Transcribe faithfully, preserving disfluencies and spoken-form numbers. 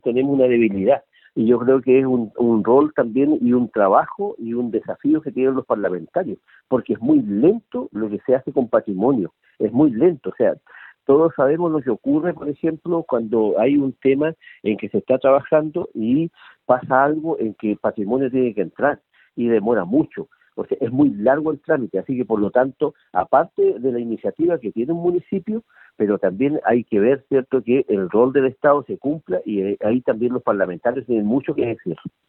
tenemos una debilidad. Y yo creo que es un, un rol también y un trabajo y un desafío que tienen los parlamentarios, porque es muy lento lo que se hace con patrimonio, es muy lento, o sea, todos sabemos lo que ocurre, por ejemplo, cuando hay un tema en que se está trabajando y pasa algo en que el patrimonio tiene que entrar y demora mucho. O sea, es muy largo el trámite, así que por lo tanto, aparte de la iniciativa que tiene un municipio, pero también hay que ver, ¿cierto?, que el rol del Estado se cumpla y ahí también los parlamentarios tienen mucho que decir.